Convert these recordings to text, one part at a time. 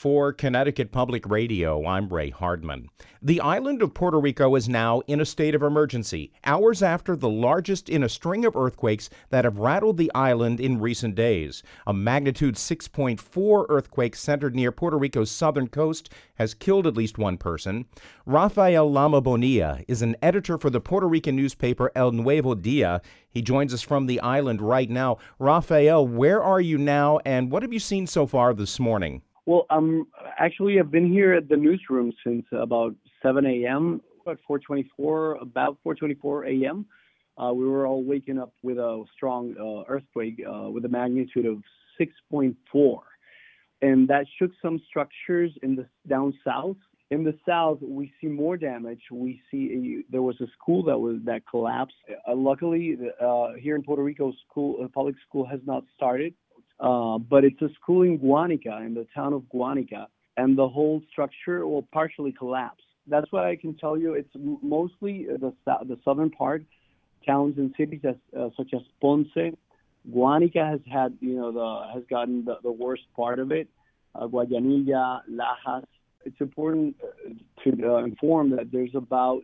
For Connecticut Public Radio, I'm Ray Hardman. The island of Puerto Rico is now in a state of emergency, hours after the largest in a string of earthquakes that have rattled the island in recent days. A magnitude 6.4 earthquake centered near Puerto Rico's southern coast has killed at least one person. Rafael Lama Bonilla is an editor for the Puerto Rican newspaper El Nuevo Dia. He joins us from the island right now. Rafael, where are you now, and what have you seen so far this morning? Well, I've been here at the newsroom since about 7 a.m., about 4:24 a.m. We were all waking up with a strong earthquake with a magnitude of 6.4. And that shook some structures in the down south. In the south, we see more damage. We see there was a school that collapsed. Luckily, here in Puerto Rico, public school has not started. But it's a school in Guanica, in the town of Guanica, and the whole structure will partially collapse. That's what I can tell you. It's mostly the southern part, towns and cities such as Ponce. Guanica has gotten the worst part of it. Guayanilla, Lajas. It's important to inform that there's about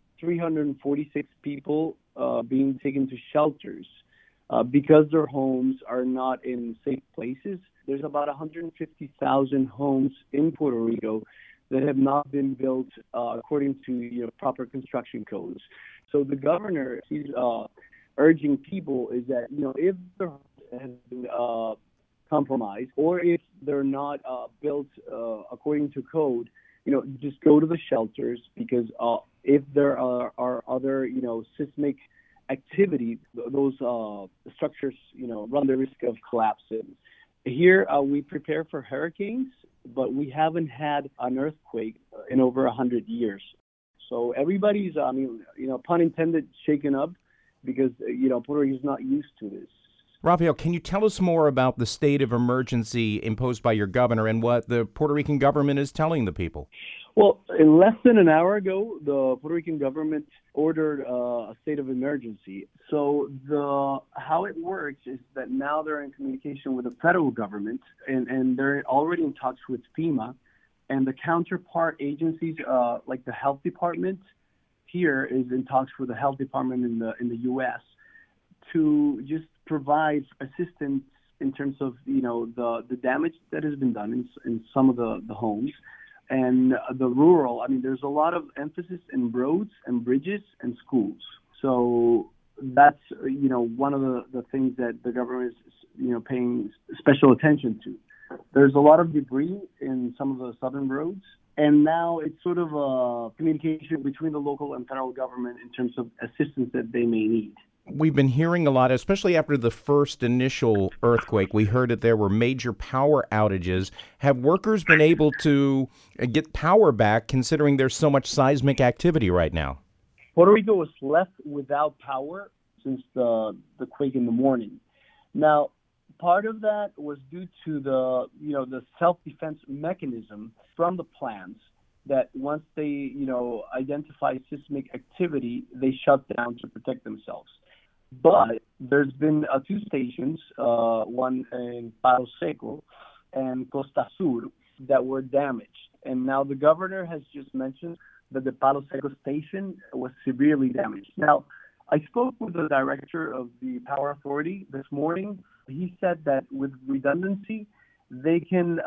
346 people being taken to shelters. Because their homes are not in safe places. There's about 150,000 homes in Puerto Rico that have not been built according to proper construction codes. So the governor is urging people is that if their home has been compromised or if they're not built according to code, just go to the shelters because if there are other seismic activity, those structures, run the risk of collapsing. Here, we prepare for hurricanes, but we haven't had an earthquake in over 100 years. So everybody's, pun intended, shaken up because, Puerto Rico is not used to this. Rafael, can you tell us more about the state of emergency imposed by your governor and what the Puerto Rican government is telling the people? Well, in less than an hour ago, the Puerto Rican government ordered a state of emergency. So how it works is that now they're in communication with the federal government, and they're already in talks with FEMA, and the counterpart agencies like the health department here is in talks with the health department in the U.S. to just provide assistance in terms of the damage that has been done in some of the homes. And the rural, there's a lot of emphasis in roads and bridges and schools. So that's, one of the things that the government is, paying special attention to. There's a lot of debris in some of the southern roads. And now it's sort of a communication between the local and federal government in terms of assistance that they may need. We've been hearing a lot, especially after the first initial earthquake. We heard that there were major power outages. Have workers been able to get power back, considering there's so much seismic activity right now? Puerto Rico was left without power since the quake in the morning. Now, part of that was due to the self-defense mechanism from the plants that once they identify seismic activity, they shut down to protect themselves. But there's been two stations, one in Palo Seco and Costa Sur, that were damaged. And now the governor has just mentioned that the Palo Seco station was severely damaged. Now, I spoke with the director of the Power Authority this morning. He said that with redundancy, they can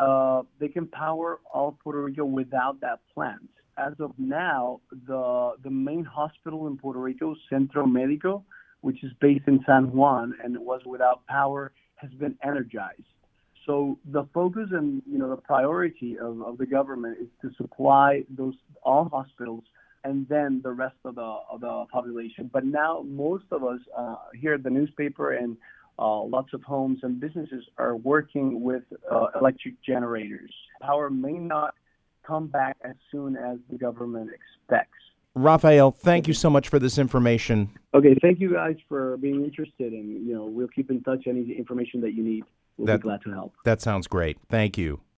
power all of Puerto Rico without that plant. As of now, the main hospital in Puerto Rico, Centro Médico, which is based in San Juan and was without power, has been energized. So the focus and the priority of the government is to supply all hospitals and then the rest of the population. But now most of us here at the newspaper and lots of homes and businesses are working with electric generators. Power may not come back as soon as the government expects. Rafael, thank you so much for this information. Okay, thank you guys for being interested, and we'll keep in touch. Any information that you need, we'll be glad to help. That sounds great. Thank you.